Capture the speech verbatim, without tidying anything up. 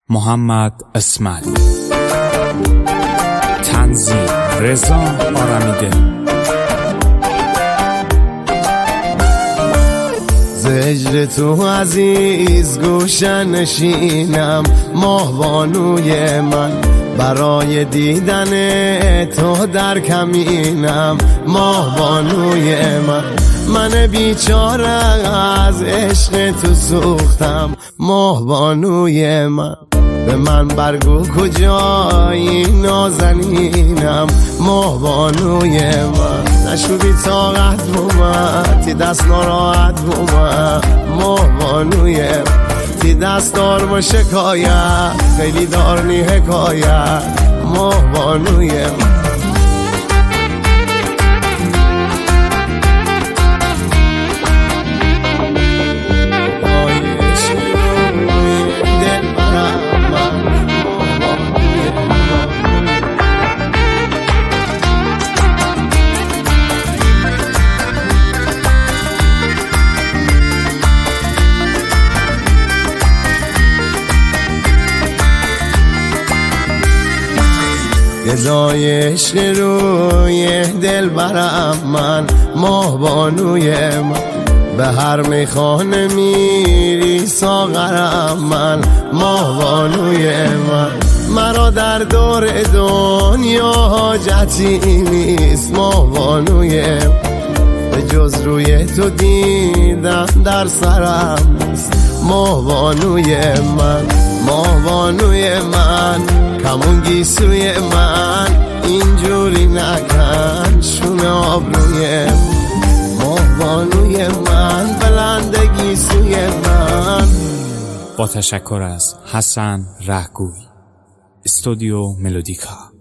محمد اسمت. تنظیم رضا آرمیده. زجر تو عزیز گوشه نشینم، ماهبانوی من برای دیدن تو در کمینم. ماهبانوی من، من بیچاره از عشق تو سوختم. ماهبانوی من، به من برگو کجایی نازنینم. ماهبانوی من، نشودی طاقت بومد تی دست ناراحت بومد. ماهبانوی من، تی دست دار با شکایت خیلی دارنی حکایت. ماهبانوی من، گدای عشق روی دل برم من. ماهبانوی من، به هر میخانه میری ساغرم من. ماهبانوی من، مرا در دور دنیا حاجتی نیست. ماهبانوی من، به جز روی تو دیدم در سرم نیست. ماهبانوی من، ماهبانوی من، کمون گیسوی من، اینجوری نکن شونه آبروی. ماهبانوی من، بلند گیسوی من. با تشکر از حسن رهگوی، استودیو ملودیکا.